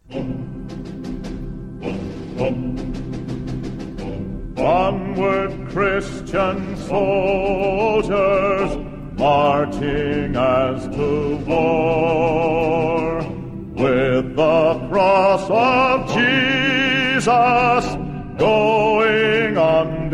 Onward, Christian soldiers, marching as to war, with the cross of Jesus going on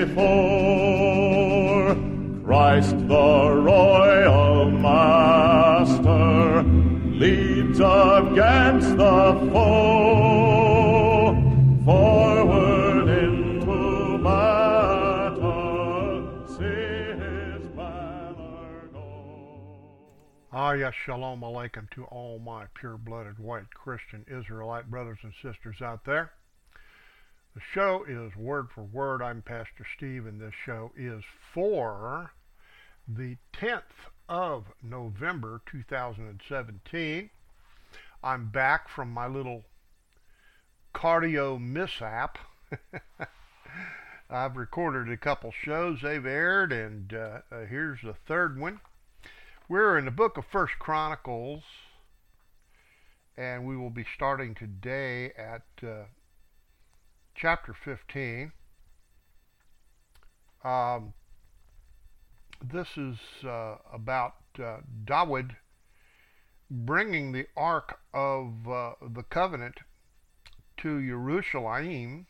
before. Christ the royal master leads against the foe, forward into battle, see his banner go. Yes, shalom aleichem to all my pure-blooded white Christian Israelite brothers and sisters out there. The show is Word for Word. I'm Pastor Steve, and this show is for the 10th of November 2017. I'm back from my little cardio mishap. I've recorded a couple shows. They've aired, and here's the third one. We're in the book of First Chronicles, and we will be starting today at chapter 15. This is about David bringing the Ark of the Covenant to Jerusalem.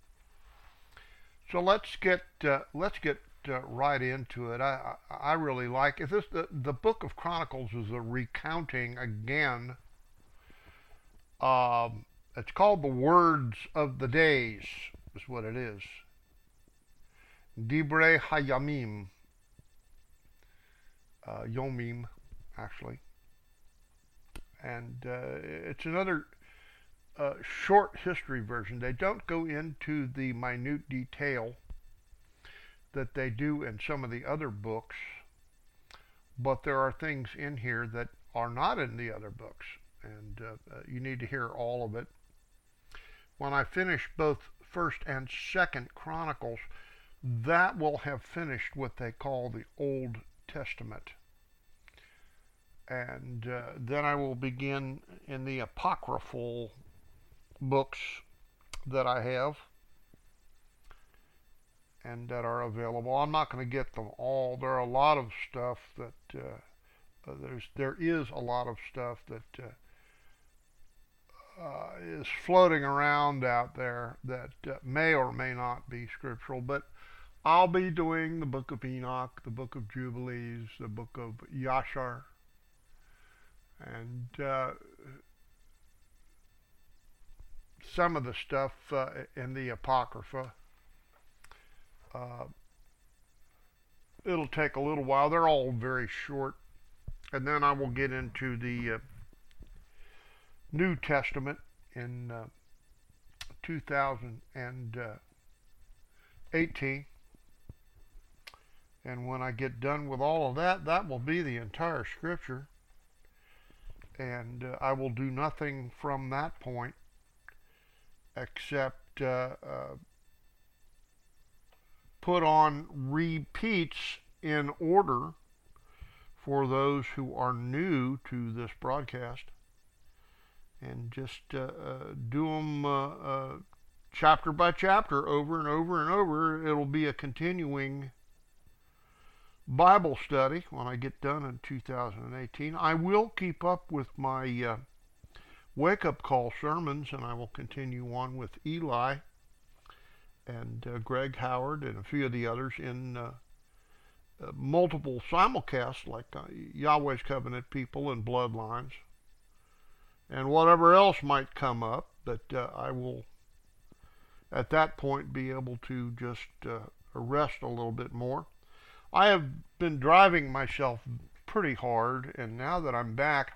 So let's get right into it. I really like it. The book of Chronicles is a recounting again. It's called the Words of the Days, is what it is. Divrei Hayamim. Yomim, actually. And it's another short history version. They don't go into the minute detail that they do in some of the other books, but there are things in here that are not in the other books, and you need to hear all of it. When I finish both First and Second Chronicles, that will have finished what they call the Old Testament. And then I will begin in the apocryphal books that I have and that are available. I'm not going to get them all. There are a lot of stuff that there is a lot of stuff that is floating around out there that may or may not be scriptural, but I'll be doing the book of Enoch, the book of Jubilees, the book of Yashar, and some of the stuff in the Apocrypha. It'll take a little while. They're all very short. And then I will get into the New Testament in 2018. And when I get done with all of that, that will be the entire scripture. And I will do nothing from that point except put on repeats in order for those who are new to this broadcast, and just do them chapter by chapter over and over and over. It'll be a continuing Bible study when I get done in 2018. I will keep up with my wake-up call sermons, and I will continue on with Eli and Greg Howard and a few of the others in multiple simulcasts, like Yahweh's Covenant People and Bloodlines, and whatever else might come up. But I will, at that point, be able to just rest a little bit more. I have been driving myself pretty hard, and now that I'm back,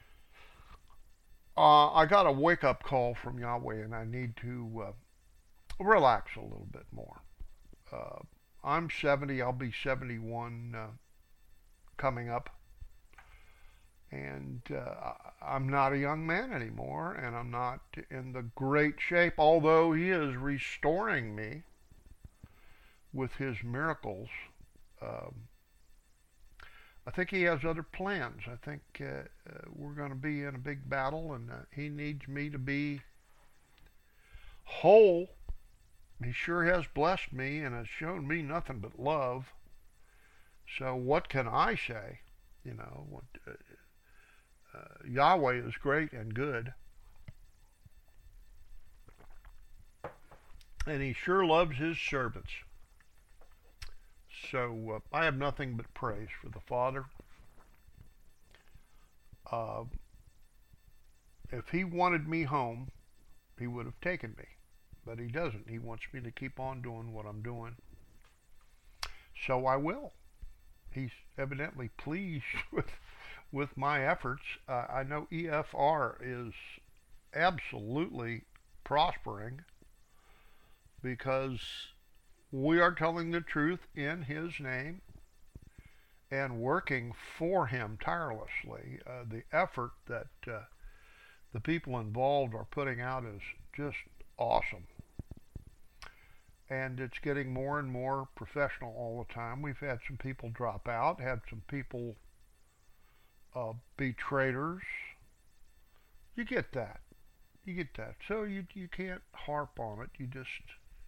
I got a wake-up call from Yahweh, and I need to relax a little bit more. I'm 70, I'll be 71 coming up, and I'm not a young man anymore, and I'm not in the great shape, although He is restoring me with His miracles. I think he has other plans. I think we're going to be in a big battle, and he needs me to be whole. He sure has blessed me and has shown me nothing but love. So what can I say? You know, Yahweh is great and good. And he sure loves his servants. So I have nothing but praise for the Father. If he wanted me home, he would have taken me. But he doesn't. He wants me to keep on doing what I'm doing. So I will. He's evidently pleased with my efforts. I know EFR is absolutely prospering because we are telling the truth in his name and working for him tirelessly. The effort that the people involved are putting out is just awesome. And it's getting more and more professional all the time. We've had some people drop out, had some people be traitors. You get that. You get that. So you can't harp on it. You just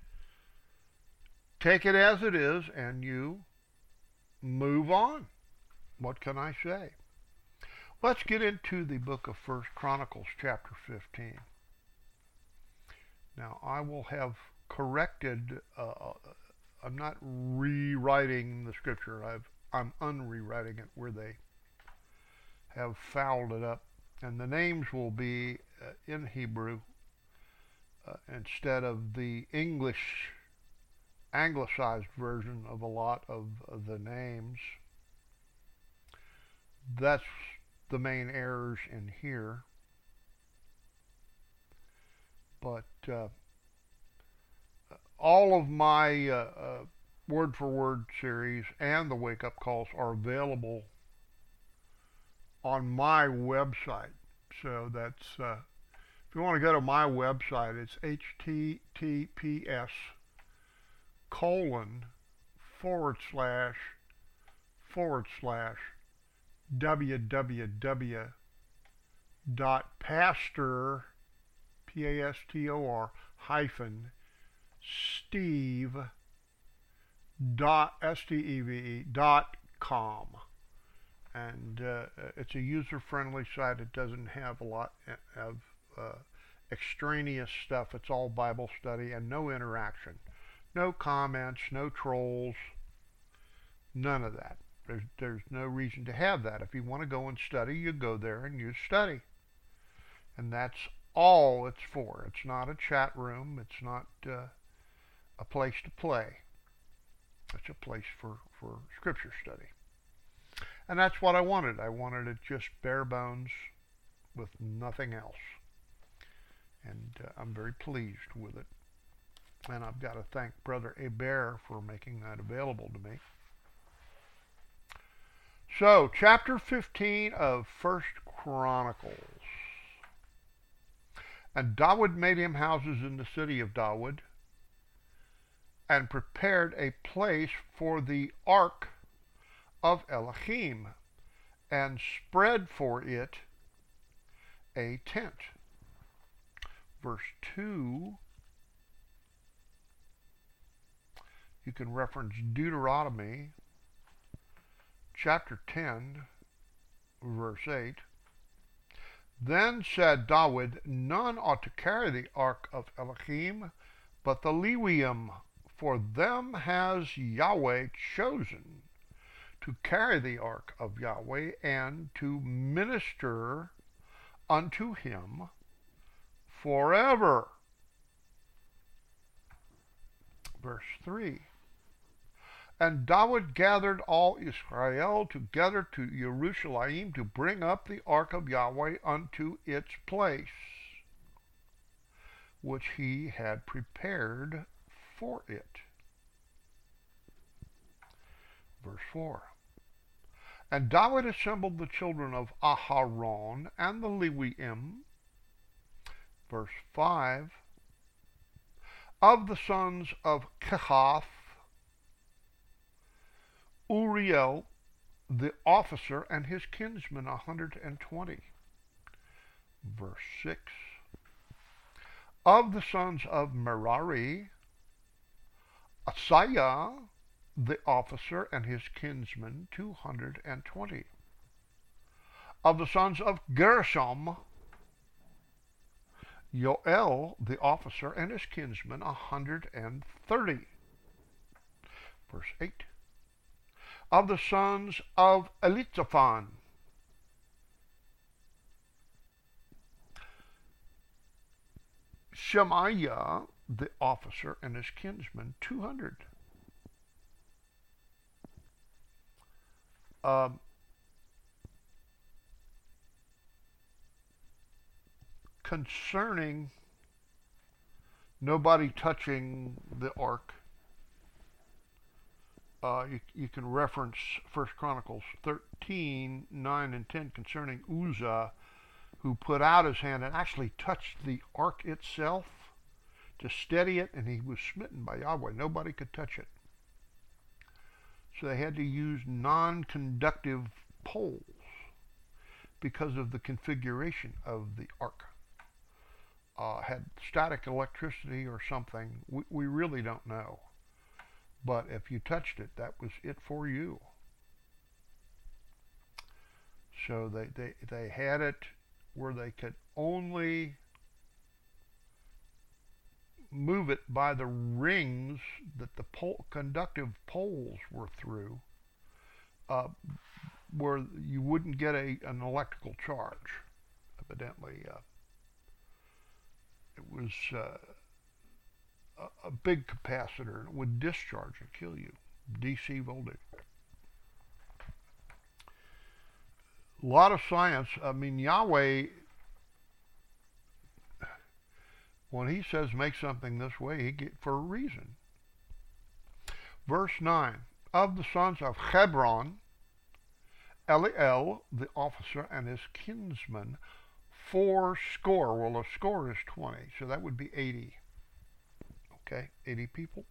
take it as it is and you move on. What can I say? Let's get into the book of 1 Chronicles chapter 15. Now I will have corrected, I'm not rewriting the scripture, I'm unrewriting it where they have fouled it up, and the names will be in Hebrew instead of the English anglicized version of a lot of the names. That's the main errors in here. But all of my word for word series and the wake up calls are available on my website. So that's if you want to go to my website, it's https://www.pastor hyphen steve.com, and it's a user-friendly site. It doesn't have a lot of extraneous stuff. It's all Bible study and no interaction, no comments, no trolls, none of that. There's no reason to have that. If you want to go and study, you go there and you study, and that's all it's for. It's not a chat room. It's not a place to play. It's a place for scripture study. And that's what I wanted. I wanted it just bare bones with nothing else. And I'm very pleased with it. And I've got to thank Brother Hebert for making that available to me. So, chapter 15 of 1 Chronicles. And David made him houses in the city of David, and prepared a place for the ark of Elohim, and spread for it a tent. Verse 2, you can reference Deuteronomy chapter 10, verse 8. Then said David, none ought to carry the ark of Elohim, but the Lewiim, for them has Yahweh chosen to carry the ark of Yahweh and to minister unto him forever. Verse 3. And David gathered all Israel together to Jerusalem to bring up the ark of Yahweh unto its place, which he had prepared for it. Verse 4. And David assembled the children of Aharon and the Lewiim. Verse 5. Of the sons of Kehath, Uriel, the officer and his kinsmen 120. Verse 6. Of the sons of Merari, Asaiah, the officer and his kinsmen 220. Of the sons of Gershom, Yoel, the officer and his kinsmen 130. Verse 8. Of the sons of Elizaphan, Shemaiah, the officer and his kinsmen 200. Concerning nobody touching the ark, you can reference 1 Chronicles 13, 9 and 10 concerning Uzzah, who put out his hand and actually touched the ark itself to steady it, and he was smitten by Yahweh. Nobody could touch it. So they had to use non-conductive poles because of the configuration of the ark. Had static electricity or something, we really don't know. But if you touched it, that was it for you. So they had it where they could only move it by the rings that the conductive poles were through, where you wouldn't get an electrical charge. Evidently, it was a big capacitor, and it would discharge and kill you. DC voltage. A lot of science. I mean, Yahweh, when he says make something this way, he get for a reason. Verse 9. Of the sons of Hebron, Eliel, the officer, and his kinsmen, 80. Well, a score is 20, so that would be 80. Okay, 80 people.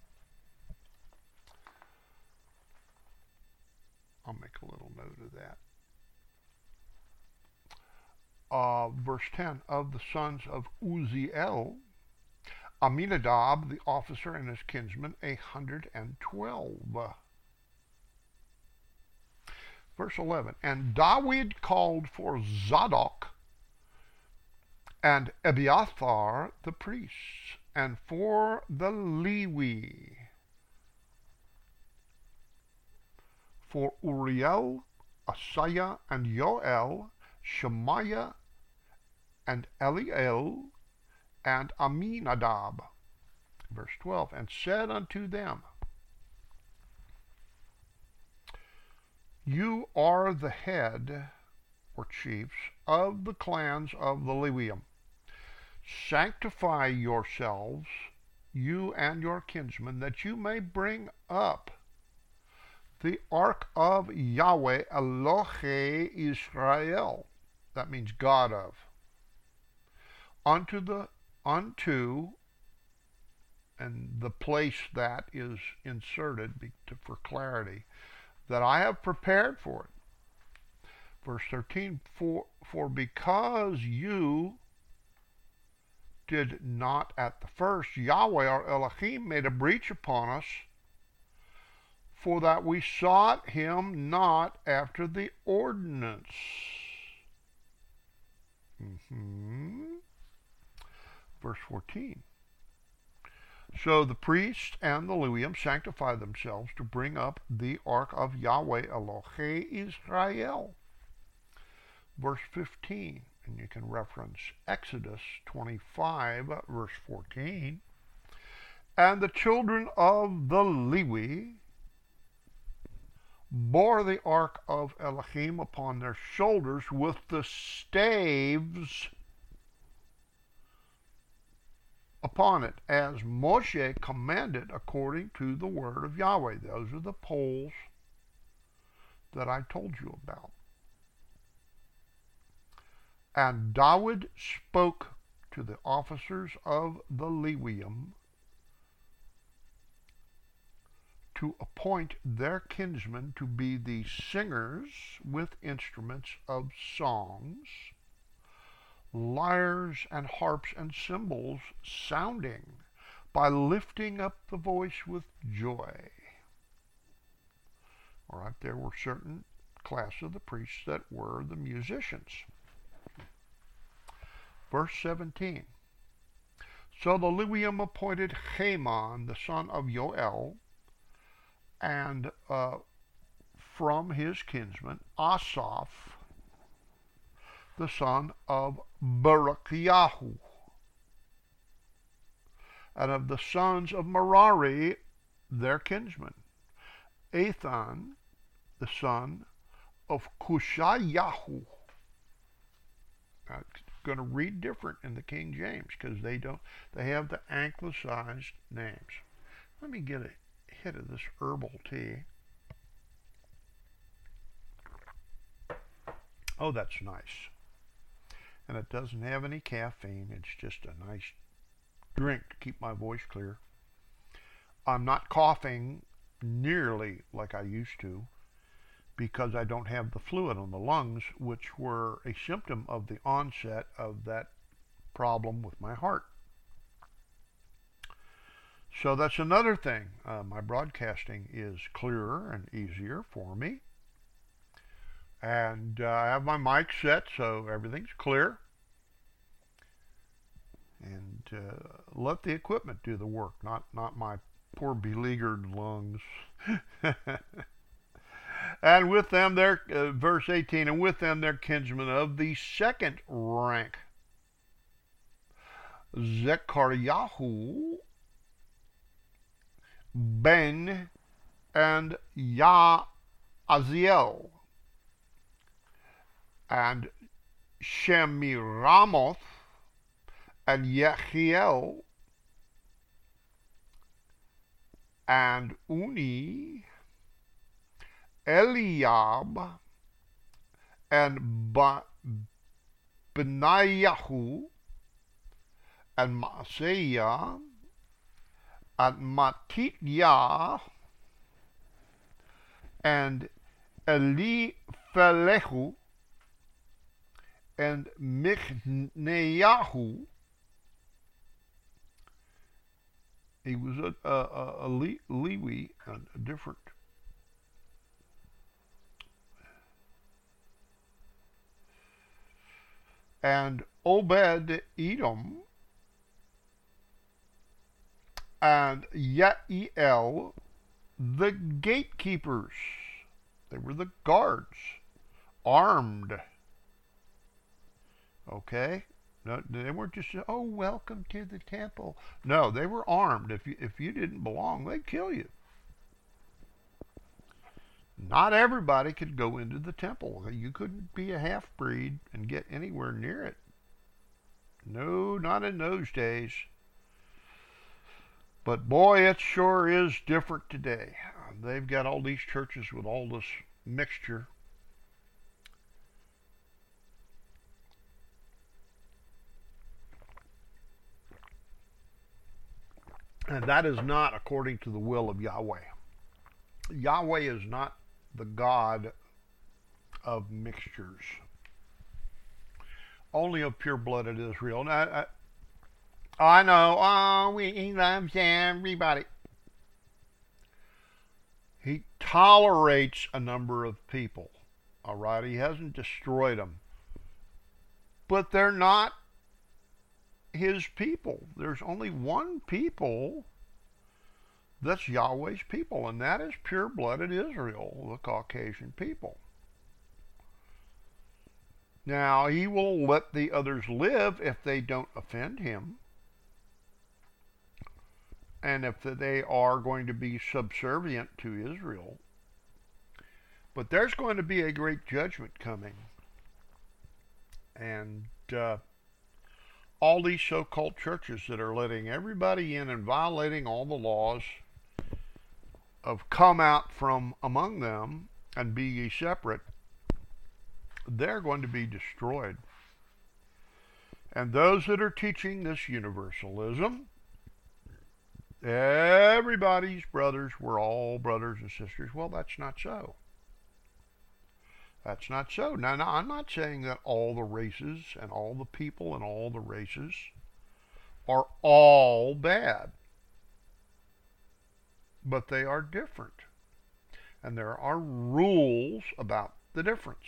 I'll make a little note of that. Verse 10, of the sons of Uzziel, Aminadab, the officer, and his kinsmen, 112. Verse 11, and David called for Zadok and Abiathar the priests, and for the Lewi, for Uriel, Asaiah, and Yoel, Shemaiah, and Eliel, and Aminadab. Verse 12, and said unto them, you are the head, or chiefs, of the clans of the Lewium. Sanctify yourselves, you and your kinsmen, that you may bring up the ark of Yahweh Elohe Israel. That means God of. Unto, and the place that is inserted for clarity, that I have prepared for it. Verse 13, for because you did not at the first, Yahweh our Elohim made a breach upon us, for that we sought him not after the ordinance. Verse 14. So the priests and the Lewium sanctify themselves to bring up the ark of Yahweh Elohe Israel. Verse 15, and you can reference Exodus 25, verse 14. And the children of the Lewi bore the ark of Elohim upon their shoulders with the staves upon it, as Moshe commanded according to the word of Yahweh. Those are the poles that I told you about. And David spoke to the officers of the Lewium to appoint their kinsmen to be the singers with instruments of songs, lyres and harps and cymbals sounding by lifting up the voice with joy. All right, there were certain class of the priests that were the musicians. Verse 17. So the Levium appointed Heman, the son of Yoel, and from his kinsman Asaph, the son of Berechiahu, and of the sons of Merari, their kinsman, Ethan, the son of Cushayahu. Now, it's going to read different in the King James because they have the anglicized names. Let me get a hit of this herbal tea. Oh, that's nice. And it doesn't have any caffeine. It's just a nice drink to keep my voice clear. I'm not coughing nearly like I used to because I don't have the fluid on the lungs, which were a symptom of the onset of that problem with my heart. So that's another thing. My broadcasting is clearer and easier for me. And I have my mic set so everything's clear. And let the equipment do the work, not my poor beleaguered lungs. And with them, verse 18, and with them their kinsmen of the second rank, Zechariah, Ben, and Yaaziel, and Shemiramoth, and Yehiel, and Uni, Eliab, and Benayahu, and Maaseiah, and Matityahu, and Eliphelehu, and Michneyahu. He was a Lewi, a different. And Obed-Edom, and Yael, the gatekeepers. They were the guards, armed. Okay? No, they weren't just, oh, welcome to the temple. No, they were armed. If you didn't belong, they'd kill you. Not everybody could go into the temple. You couldn't be a half-breed and get anywhere near it. No, not in those days. But boy, it sure is different today. They've got all these churches with all this mixture. And that is not according to the will of Yahweh. Yahweh is not the God of mixtures. Only of pure-blooded Israel. Now, I know, he loves everybody. He tolerates a number of people. All right, he hasn't destroyed them. But they're not his people. There's only one people that's Yahweh's people, and that is pure-blooded Israel, the Caucasian people. Now, he will let the others live if they don't offend him, and if they are going to be subservient to Israel. But there's going to be a great judgment coming. And all these so-called churches that are letting everybody in and violating all the laws of come out from among them and be ye separate, they're going to be destroyed. And those that are teaching this universalism everybody's brothers were all brothers and sisters. Well, that's not so. That's not so. Now, I'm not saying that all the races and all the people and all the races are all bad, but they are different. And there are rules about the difference.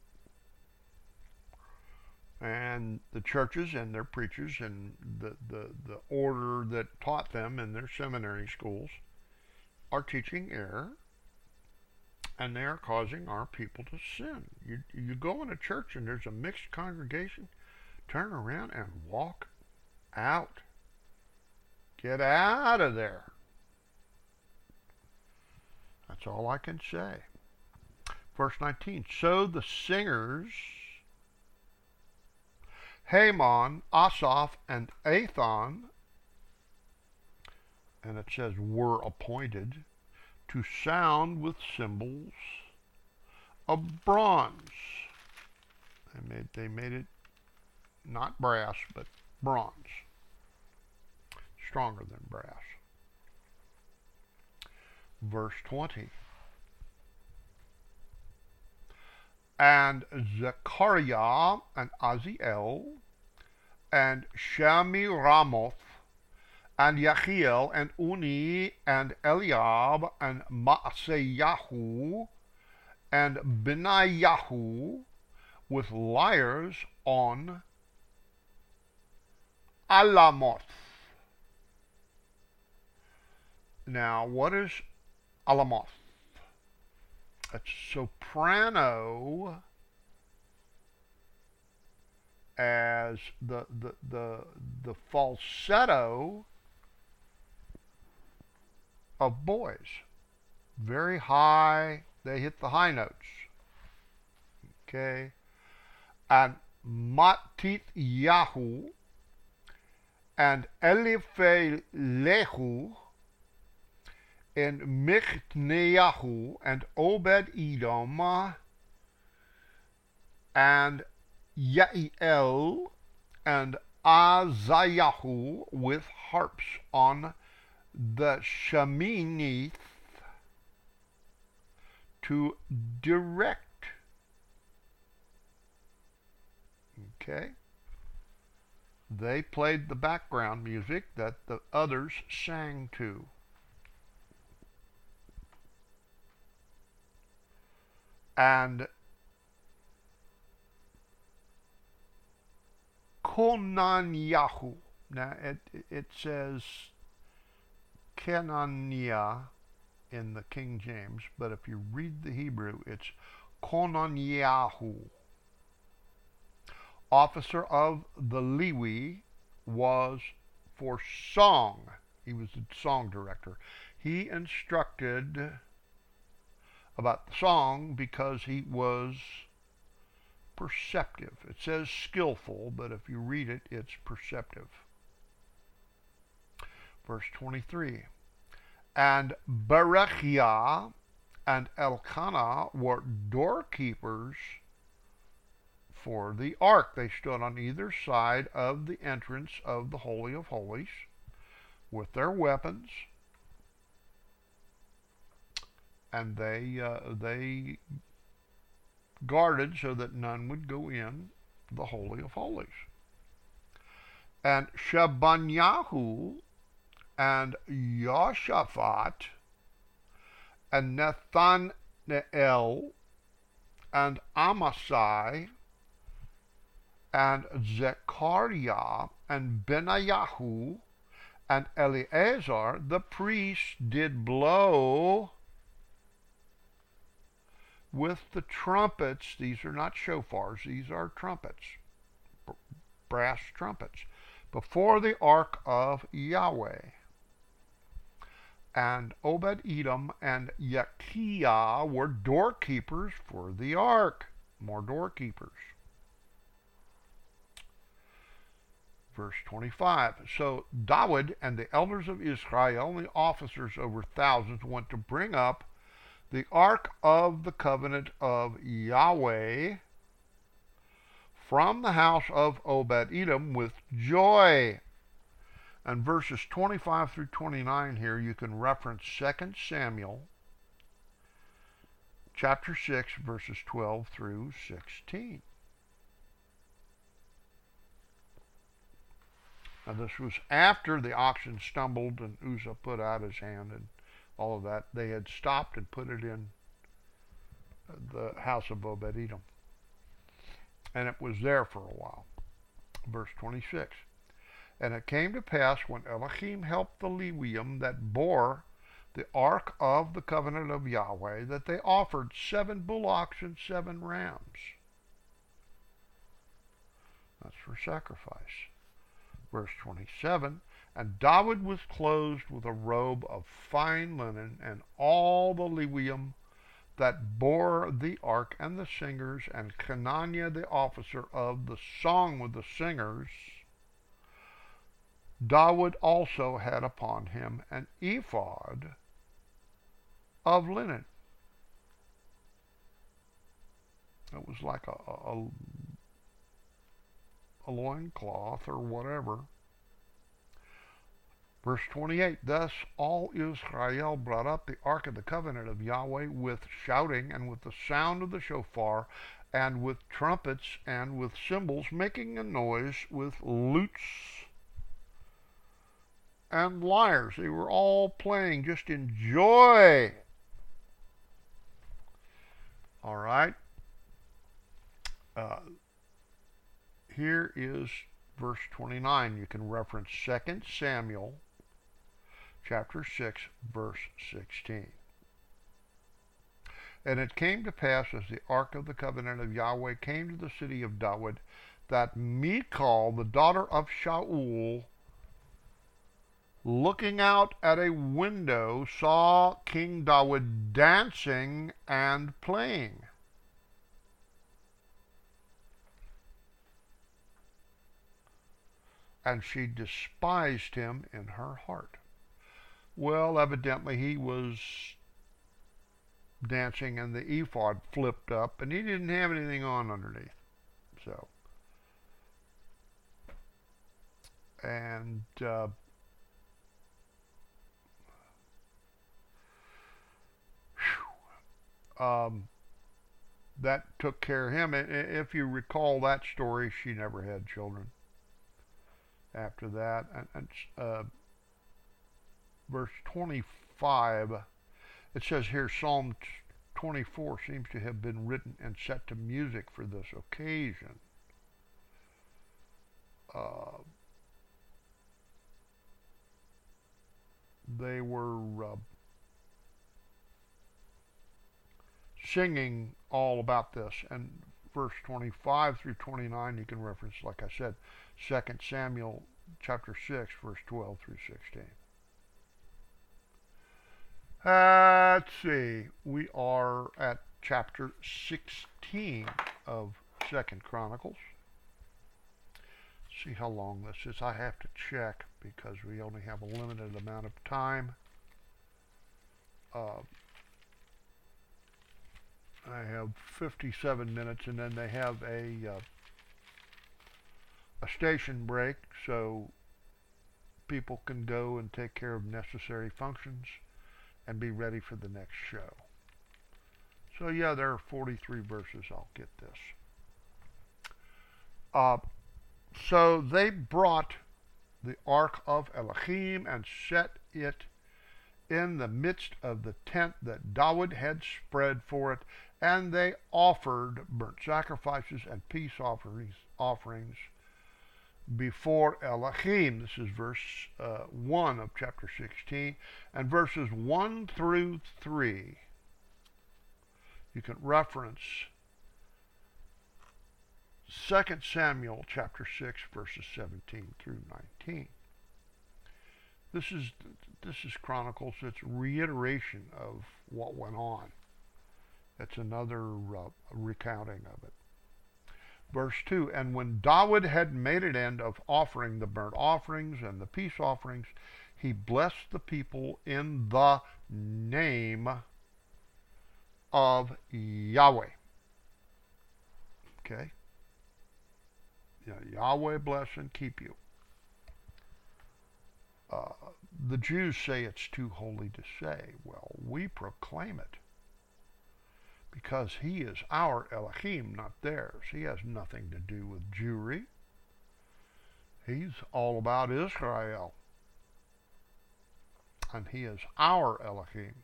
And the churches and their preachers and the order that taught them in their seminary schools are teaching error, and they are causing our people to sin. You go in a church and there's a mixed congregation, turn around and walk out. Get out of there. That's all I can say. Verse 19. So the singers, Heman, Asaph, and Ethan, and it says were appointed to sound with cymbals of bronze. They made it not brass, but bronze. Stronger than brass. Verse 20. And Zechariah and Aziel and Shamiramoth and Yachiel and Uni and Eliab and Maaseyahu and Benayahu with lyres on Alamoth. Now, what is Alamoth? It's soprano as the falsetto of boys. Very high, they hit the high notes. Okay. And Matityahu and Eliphelehu and Michneyahu and Obed-Edom and Yael and Azayahu with harps on the Sheminith to direct. Okay? They played the background music that the others sang to. And Konanyahu. Now it says Kenania in the King James, but if you read the Hebrew, it's Konanyahu. Officer of the Lewi was for song. He was the song director. He instructed about the song because he was perceptive. It says skillful, but if you read it, it's perceptive. Verse 23. And Berechiah and Elkanah were doorkeepers for the ark. They stood on either side of the entrance of the Holy of Holies with their weapons, and they guarded so that none would go in the Holy of Holies. And Shebanyahu and Yoshaphat and Nathanael and Amasai and Zechariah and Benayahu and Eleazar the priest did blow with the trumpets. These are not shofars, these are trumpets, brass trumpets, before the ark of Yahweh. And Obed-Edom and Yachiah were doorkeepers for the ark. More doorkeepers. Verse 25. So Dawid and the elders of Israel and the officers over thousands went to bring up the ark of the covenant of Yahweh from the house of Obed-Edom with joy. And verses 25 through 29 here, you can reference 2 Samuel chapter 6, verses 12 through 16. Now this was after the oxen stumbled and Uzzah put out his hand and all of that. They had stopped and put it in the house of Obed-Edom. And it was there for a while. Verse 26. And it came to pass when Elohim helped the Levium that bore the ark of the covenant of Yahweh, that they offered 7 bullocks and 7 rams. That's for sacrifice. Verse 27, and David was clothed with a robe of fine linen, and all the Levium that bore the ark, and the singers, and Kenaniah the officer of the song with the singers. David also had upon him an ephod of linen. It was like a loincloth or whatever. Verse 28, thus all Israel brought up the ark of the covenant of Yahweh with shouting and with the sound of the shofar and with trumpets and with cymbals, making a noise with lutes and lyres. They were all playing just in joy. All right. Here is verse 29. You can reference 2 Samuel chapter 6, verse 16. And it came to pass as the ark of the covenant of Yahweh came to the city of David, that Michal, the daughter of Shaul, looking out at a window, saw King David dancing and playing. And she despised him in her heart. Well, evidently he was dancing and the ephod flipped up and he didn't have anything on underneath. So, and that took care of him. If you recall that story, she never had children after that. And verse 25, it says here, Psalm 24 seems to have been written and set to music for this occasion. They were singing all about this. And verse 25 through 29, you can reference, like I said, 2 Samuel chapter 6, verse 12 through 16. Let's see. We are at chapter 16 of 2nd Chronicles. See how long this is. I have to check because we only have a limited amount of time. I have 57 minutes, and then they have a station break, so people can go and take care of necessary functions and be ready for the next show. So yeah, there are 43 verses. I'll get this. So they brought the ark of Elohim and set it in the midst of the tent that David had spread for it, and they offered burnt sacrifices and peace offerings before Elohim. This is verse 1 of chapter 16, and verses 1 through 3. You can reference 2 Samuel chapter 6, verses 17 through 19. This is Chronicles. It's reiteration of what went on. It's another recounting of it. Verse 2, and when David had made an end of offering the burnt offerings and the peace offerings, he blessed the people in the name of Yahweh. Okay? Yeah, Yahweh bless and keep you. Uh, the Jews say it's too holy to say. Well, we proclaim it because he is our Elohim, not theirs. He has nothing to do with Jewry. He's all about Israel. And he is our Elohim.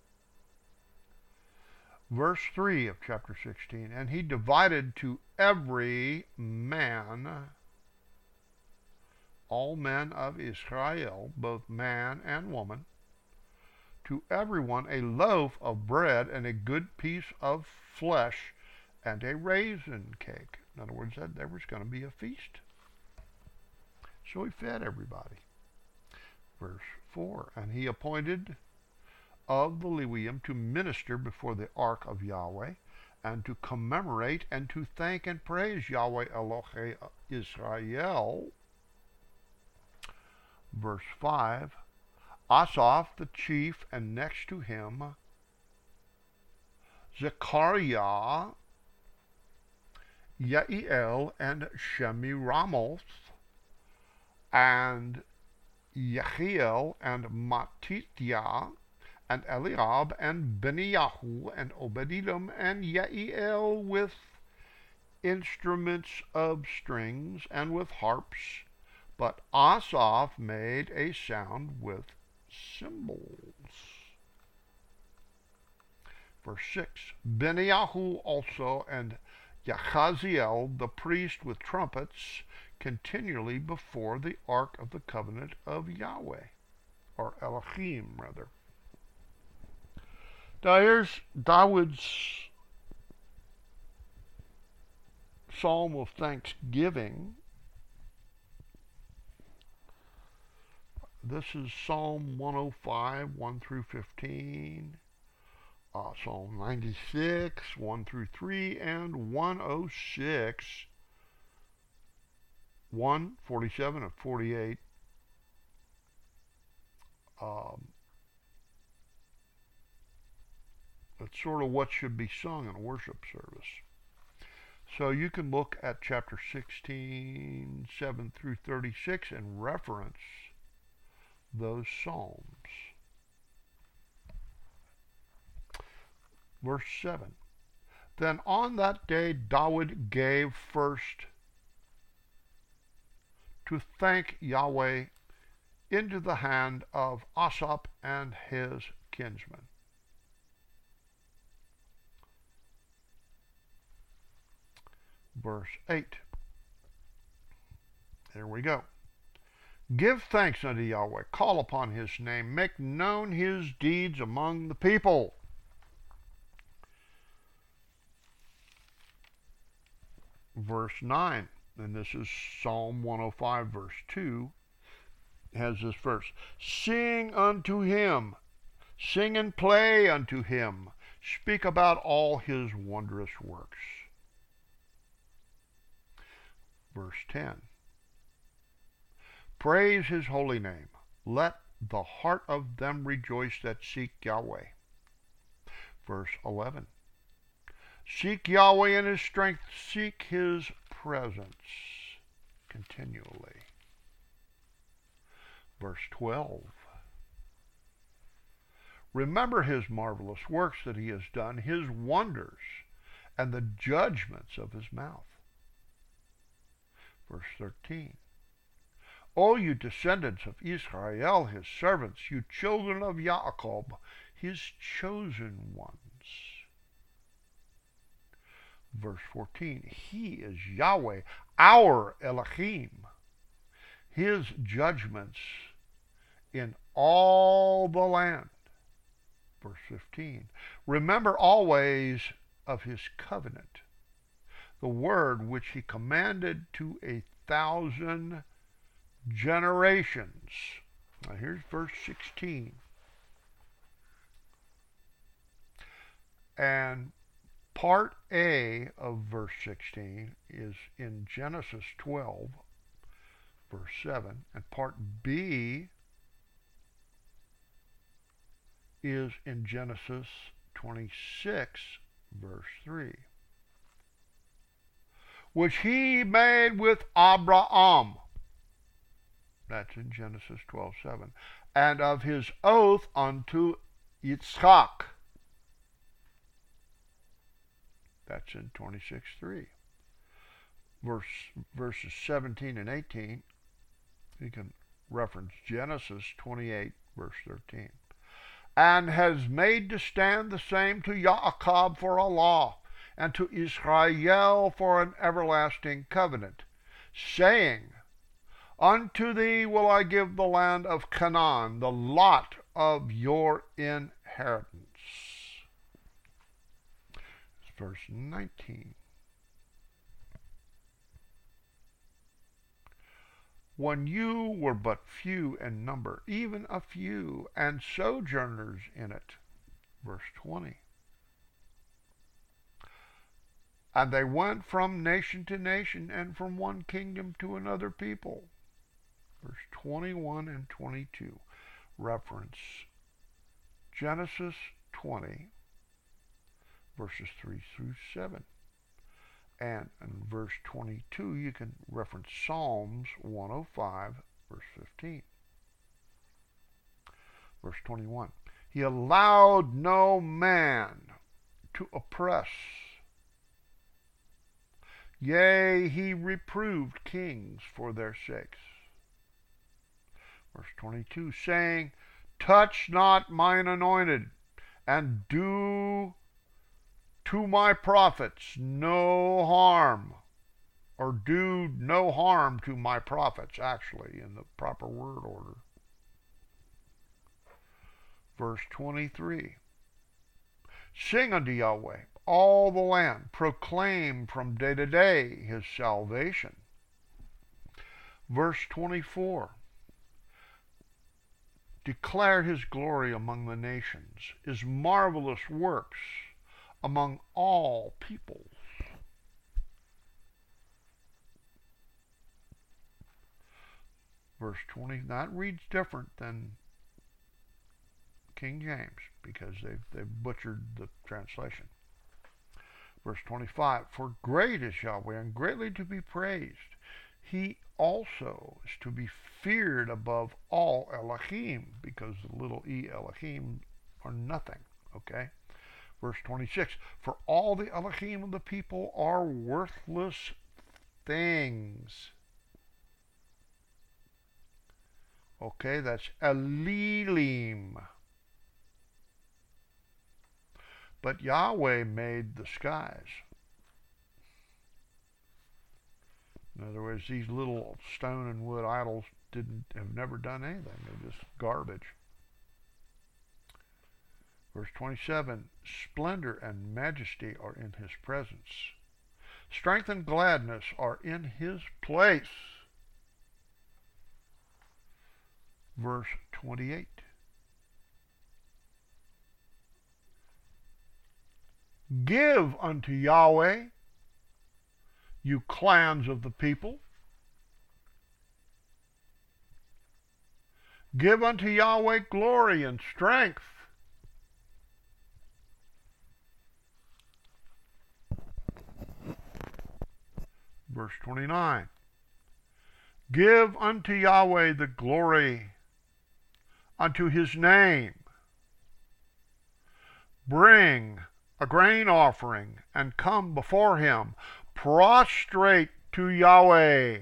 Verse 3 of chapter 16, and he divided to every man, all men of Israel, both man and woman, to everyone a loaf of bread and a good piece of flesh and a raisin cake. In other words, there was going to be a feast. So he fed everybody. Verse 4, and he appointed of the Levium to minister before the ark of Yahweh, and to commemorate and to thank and praise Yahweh Elohei Israel. Verse 5, Asaph the chief, and next to him Zechariah, Yael, and Shemiramoth, and Yehiel, and Matithiah, and Eliab, and Beniyahu, and Obed-Edom, and Yael, with instruments of strings and with harps. But Asaph made a sound with cymbals. Verse 6, Beniyahu also and Yachaziel the priest with trumpets continually before the ark of the covenant of Yahweh, or Elohim rather. Now here's David's psalm of thanksgiving. This is Psalm 105, 1 through 15, Psalm 96, 1 through 3, and 106, 1, 47, and 48. That's sort of what should be sung in a worship service. So you can look at chapter 16, 7 through 36 and reference those psalms. Verse 7. Then on that day David gave first to thank Yahweh into the hand of Asaph and his kinsmen. Verse 8. There we go. Give thanks unto Yahweh, call upon his name, make known his deeds among the people. Verse 9, and this is Psalm 105, verse 2, has this verse. Sing unto him, sing and play unto him, speak about all his wondrous works. Verse 10. Praise his holy name. Let the heart of them rejoice that seek Yahweh. Verse 11. Seek Yahweh in his strength. Seek his presence continually. Verse 12. Remember his marvelous works that he has done, his wonders, and the judgments of his mouth. Verse 13. O you descendants of Israel, his servants, you children of Yaakov, his chosen ones. Verse 14. He is Yahweh, our Elohim, his judgments in all the land. Verse 15. Remember always of his covenant, the word which he commanded to 1,000 generations. Now here's verse 16. And part A of verse 16 is in Genesis 12, verse 7, and part B is in Genesis 26, verse 3, which he made with Abraham. That's in Genesis 12:7. And of his oath unto Yitzchak. That's in 26:3. Verses 17 and 18, you can reference Genesis 28, verse 13. And has made to stand the same to Yaakov for a law, and to Israel for an everlasting covenant, saying, Unto thee will I give the land of Canaan, the lot of your inheritance. Verse 19. When you were but few in number, even a few, and sojourners in it. Verse 20. And they went from nation to nation, and from one kingdom to another people. Verse 21 and 22 reference Genesis 20, verses 3 through 7. And in verse 22, you can reference Psalms 105, verse 15. Verse 21, He allowed no man to oppress. Yea, He reproved kings for their sakes. Verse 22, saying, Touch not mine anointed, and do to my prophets no harm, or do no harm to my prophets, actually, in the proper word order. Verse 23, Sing unto Yahweh, all the land, proclaim from day to day His salvation. Verse 24, Declare His glory among the nations, His marvelous works among all peoples. Verse 20, that reads different than King James because they've butchered the translation. Verse 25, For great is Yahweh and greatly to be praised. He also is to be feared above all Elohim, because the little e Elohim are nothing, okay? Verse 26, For all the Elohim of the people are worthless things. Okay, that's Elilim. But Yahweh made the skies. In other words, these little stone and wood idols have never done anything. They're just garbage. Verse 27, Splendor and majesty are in His presence. Strength and gladness are in His place. Verse 28, Give unto Yahweh, you clans of the people. Give unto Yahweh glory and strength. Verse 29, Give unto Yahweh the glory unto His name. Bring a grain offering and come before Him. Prostrate to Yahweh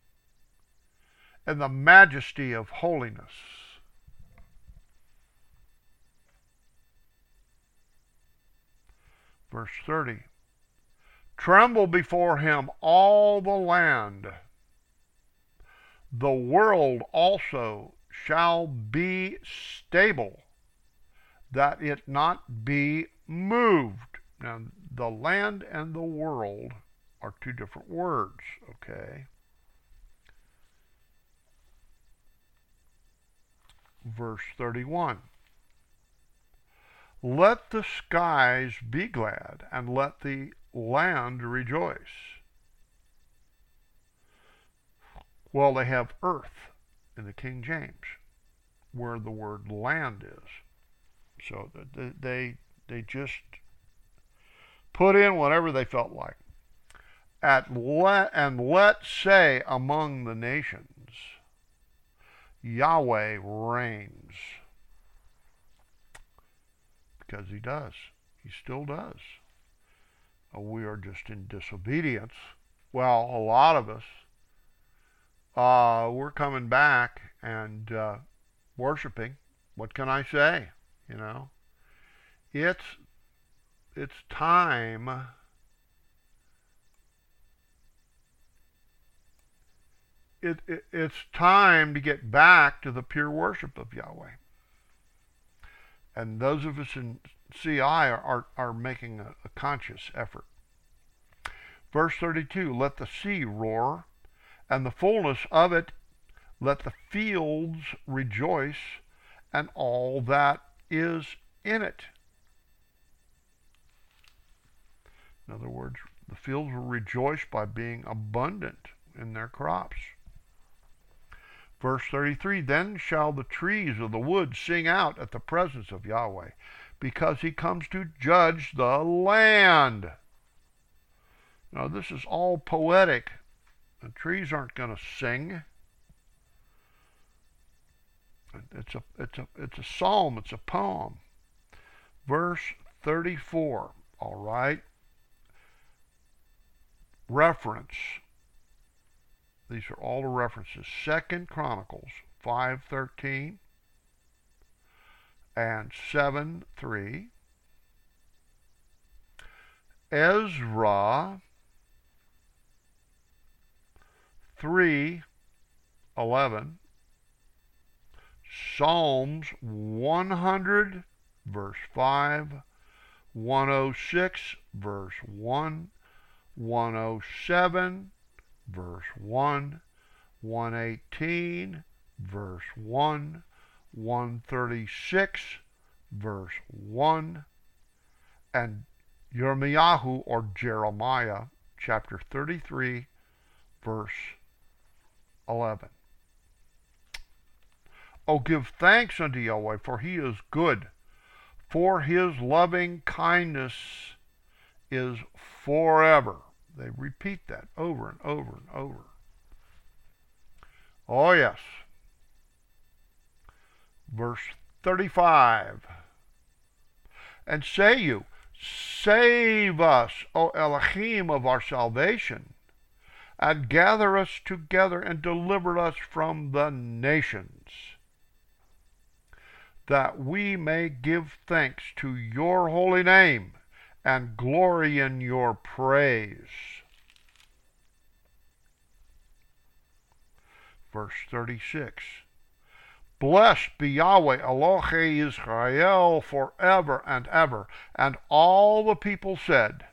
in the majesty of holiness. Verse 30, Tremble before Him all the land. The world also shall be stable, that it not be moved. Now, the land and the world are two different words, okay? Verse 31, Let the skies be glad, and let the land rejoice. Well, they have earth in the King James, where the word land is. So they just put in whatever they felt like. And let say among the nations, Yahweh reigns. Because he does. He still does. We are just in disobedience. Well, a lot of us, we're coming back and worshiping. What can I say? You know, it's time. It's time to get back to the pure worship of Yahweh. And those of us in CI are making a conscious effort. Verse 32, let the sea roar, and the fullness of it, let the fields rejoice, and all that is in it. In other words, the fields will rejoice by being abundant in their crops. Verse 33, then shall the trees of the wood sing out at the presence of Yahweh, because he comes to judge the land. Now this is all poetic. The trees aren't going to sing. It's a psalm, it's a poem. Verse 34, all right. Reference. These are all the references. 2 Chronicles 5:13 and 7:3. Ezra 3:11. Psalms 100 verse 5, 106 verse 1, 107 verse 1, 118 verse 1, 136 verse 1, and Yirmiyahu or Jeremiah chapter 33 verse 11. Oh, give thanks unto Yahweh, for he is good, for his loving kindness is forever. They repeat that over and over and over. Oh, yes. Verse 35. And say you, save us, O Elohim of our salvation, and gather us together and deliver us from the nations, that we may give thanks to your holy name and glory in your praise. Verse 36. Blessed be Yahweh Elohei Israel forever and ever. And all the people said,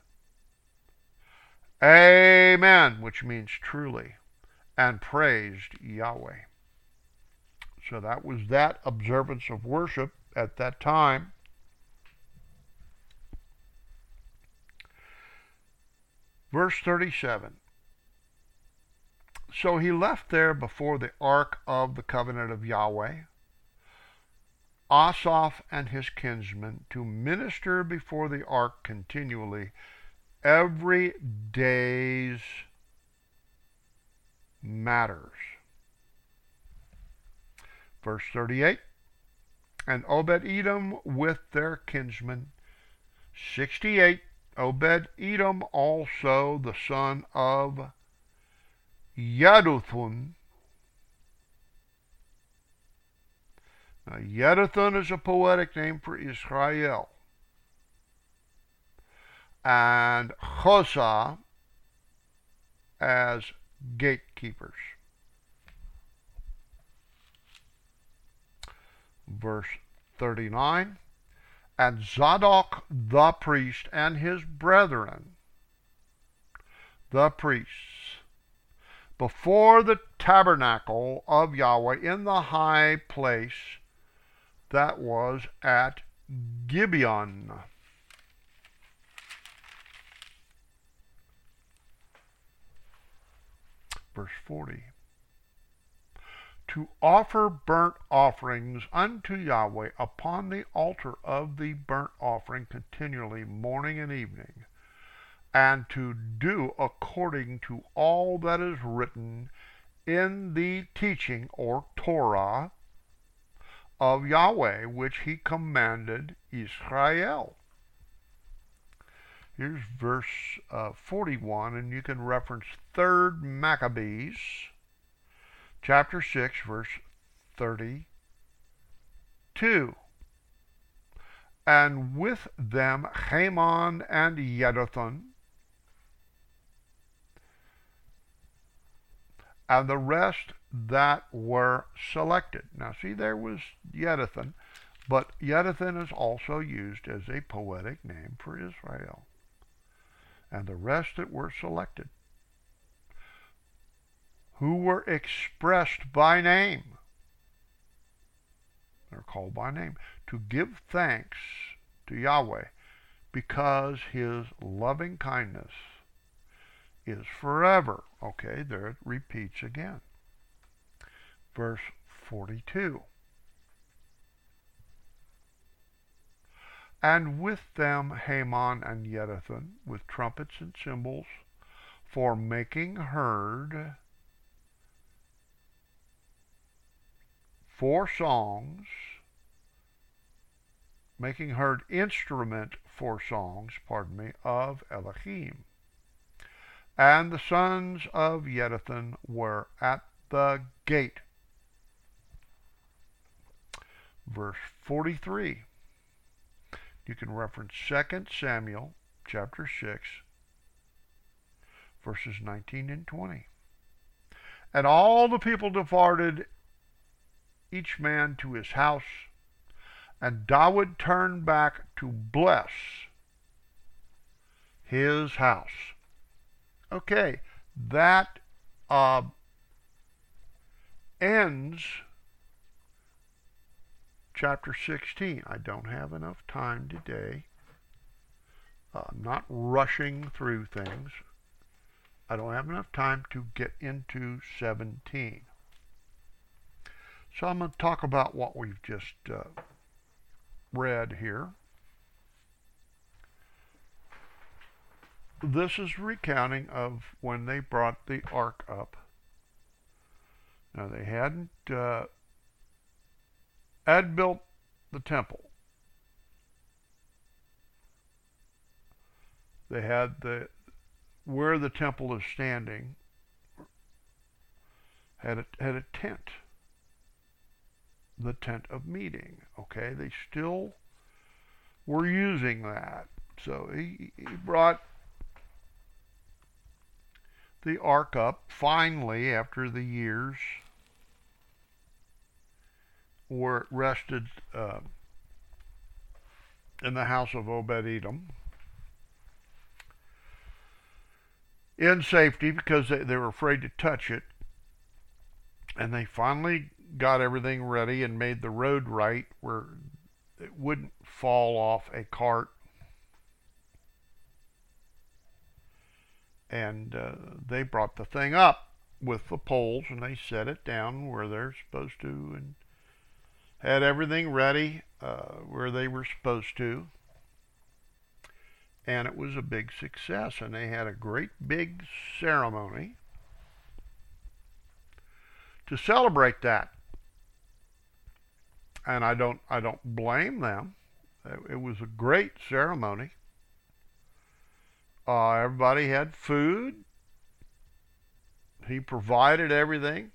Amen, which means truly, and praised Yahweh. So that was that observance of worship at that time. Verse 37. So he left there before the ark of the covenant of Yahweh, Asaph and his kinsmen, to minister before the ark continually every day's matters. Verse 38. And Obed-Edom with their kinsmen, 68. Obed-Edom also, the son of Yeduthun. Now, Yeduthun is a poetic name for Israel. And Hosah as gatekeepers. Verse 39. And Zadok the priest and his brethren, the priests, before the tabernacle of Yahweh in the high place that was at Gibeon. Verse 40. To offer burnt offerings unto Yahweh upon the altar of the burnt offering continually, morning and evening, and to do according to all that is written in the teaching or Torah of Yahweh, which he commanded Israel. Here's verse 41, and you can reference 3rd Maccabees, chapter 6, verse 32. And with them Haman and Jeduthun, and the rest that were selected. Now see, there was Jeduthun, but Jeduthun is also used as a poetic name for Israel. And the rest that were selected, who were expressed by name, they're called by name, to give thanks to Yahweh, because his loving kindness is forever. Okay, there it repeats again. Verse 42. And with them Haman and Jeduthun, with trumpets and cymbals, for making heard 4 songs, making heard instrument for songs, of Elohim. And the sons of Jeduthun were at the gate. Verse 43. You can reference 2 Samuel chapter 6, verses 19 and 20. And all the people departed, each man to his house, and David turned back to bless his house. Okay, that ends chapter 16. I don't have enough time today. I'm not rushing through things. I don't have enough time to get into 17. So I'm going to talk about what we've just read here. This is recounting of when they brought the ark up. Now they hadn't had built the temple. They had where the temple is standing had a tent, the tent of meeting. Okay, they still were using that. So he brought the ark up finally after the years where it rested in the house of Obed-Edom in safety, because they were afraid to touch it. And they finally got everything ready and made the road right where it wouldn't fall off a cart. And they brought the thing up with the poles, and they set it down where they're supposed to, and had everything ready where they were supposed to. And it was a big success, and they had a great big ceremony to celebrate that. And I don't blame them. It was a great ceremony. Everybody had food. He provided everything.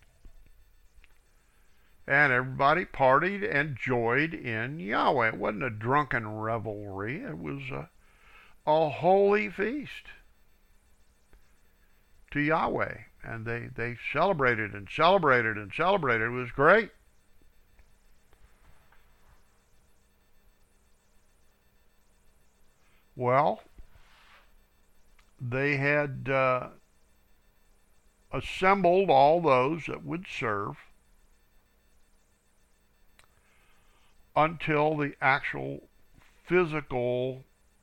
And everybody partied and joyed in Yahweh. It wasn't a drunken revelry. It was a holy feast to Yahweh. And they celebrated and celebrated and celebrated. It was great. Well, they had assembled all those that would serve until the actual physical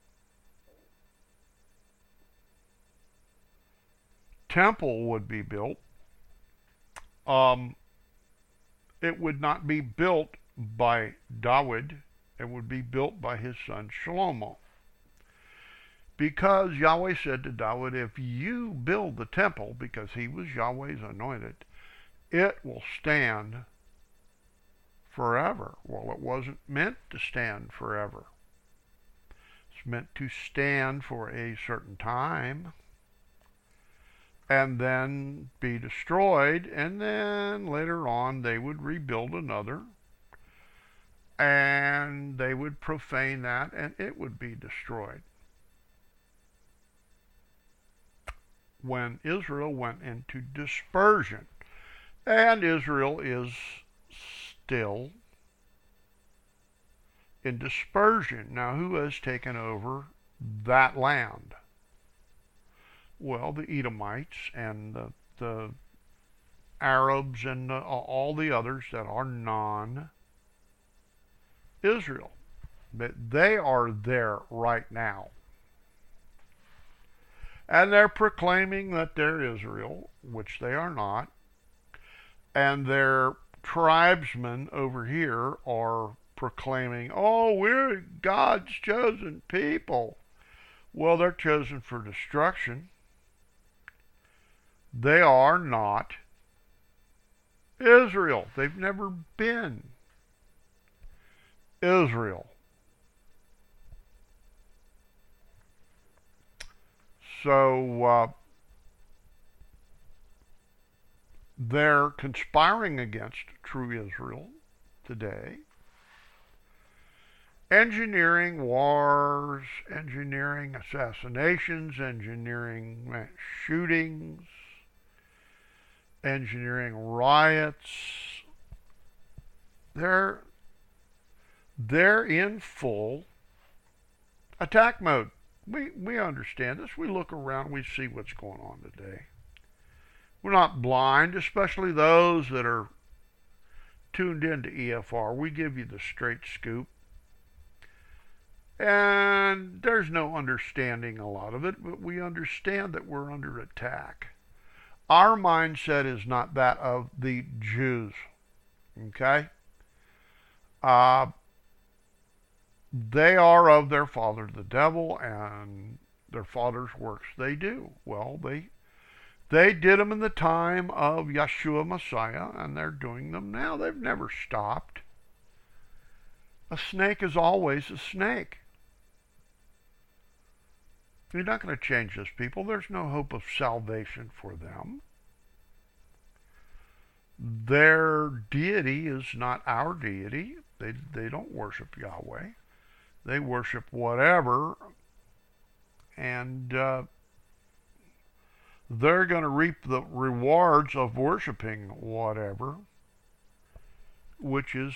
temple would be built. It would not be built by David. It would be built by his son Shlomo. Because Yahweh said to David, if you build the temple, because he was Yahweh's anointed, it will stand forever. Well, it wasn't meant to stand forever. It's meant to stand for a certain time and then be destroyed, and then later on they would rebuild another, and they would profane that, and it would be destroyed. When Israel went into dispersion, and Israel is still in dispersion. Now, who has taken over that land? Well, the Edomites and the Arabs and all the others that are non-Israel. But they are there right now. And they're proclaiming that they're Israel, which they are not. And their tribesmen over here are proclaiming, oh, we're God's chosen people. Well, they're chosen for destruction. They are not Israel. They've never been Israel. So they're conspiring against true Israel today, engineering wars, engineering assassinations, engineering shootings, engineering riots. They're in full attack mode. We understand this. We look around, we see what's going on today. We're not blind, especially those that are tuned into EFR. We give you the straight scoop. And there's no understanding a lot of it, but we understand that we're under attack. Our mindset is not that of the Jews. Okay? They are of their father the devil, and their father's works they do. Well, they did them in the time of Yeshua Messiah, and they're doing them now. They've never stopped. A snake is always a snake. You're not going to change those people. There's no hope of salvation for them. Their deity is not our deity. They don't worship Yahweh. They worship whatever, and they're going to reap the rewards of worshiping whatever, which is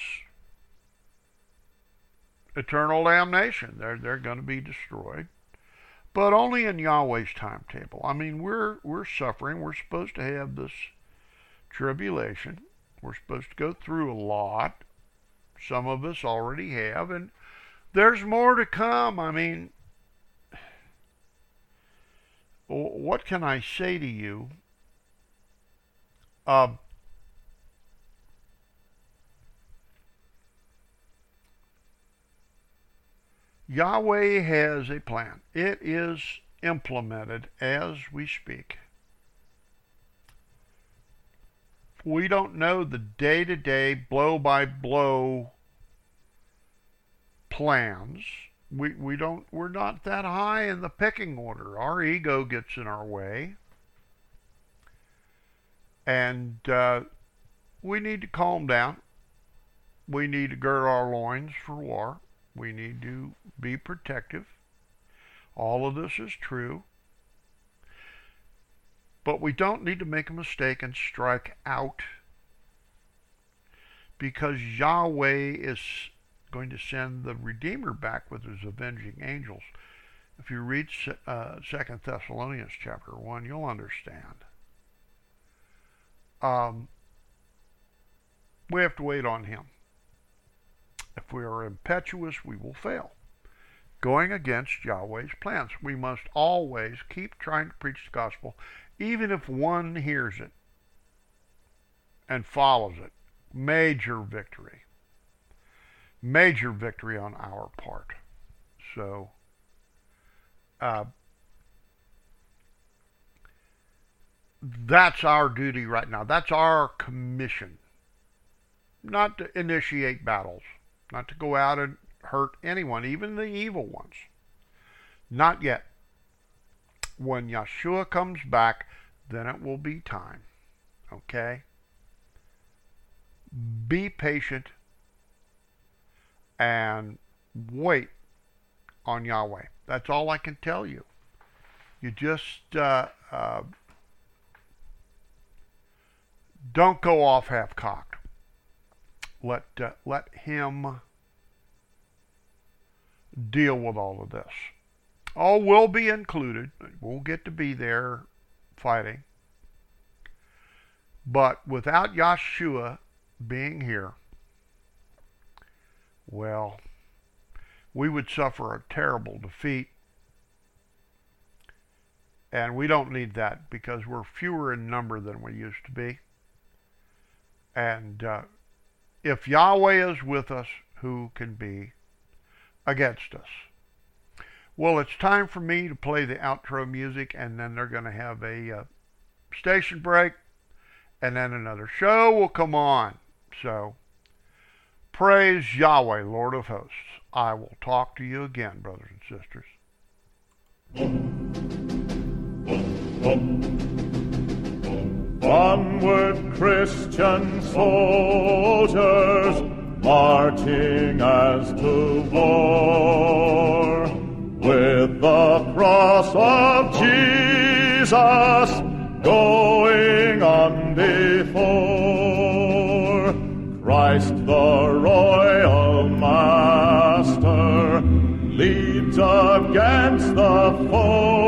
eternal damnation. They're going to be destroyed, but only in Yahweh's timetable. I mean, we're suffering. We're supposed to have this tribulation. We're supposed to go through a lot. Some of us already have, and there's more to come. I mean, what can I say to you? Yahweh has a plan. It is implemented as we speak. We don't know the day-to-day, blow-by-blow plans. We're not that high in the pecking order. Our ego gets in our way. And we need to calm down. We need to gird our loins for war. We need to be protective. All of this is true. But we don't need to make a mistake and strike out, because Yahweh is going to send the Redeemer back with his avenging angels. If you read 2 Thessalonians chapter 1, you'll understand. We have to wait on him. If we are impetuous, we will fail, going against Yahweh's plans. We must always keep trying to preach the gospel, even if one hears it and follows it. Major victory. Major victory on our part. So, that's our duty right now. That's our commission. Not to initiate battles, not to go out and hurt anyone, even the evil ones. Not yet. When Yeshua comes back, then it will be time. Okay? Be patient and wait on Yahweh. That's all I can tell you. You just don't go off half-cocked. Let him deal with all of this. All will be included. We'll get to be there fighting. But without Yeshua being here, well, we would suffer a terrible defeat. And we don't need that because we're fewer in number than we used to be. And if Yahweh is with us, who can be against us? Well, it's time for me to play the outro music, and then they're going to have a station break, and then another show will come on. So, praise Yahweh, Lord of hosts. I will talk to you again, brothers and sisters. Onward, Christian soldiers, marching as to war, with the cross of Jesus going on before. Christ the royal master leads against the foe.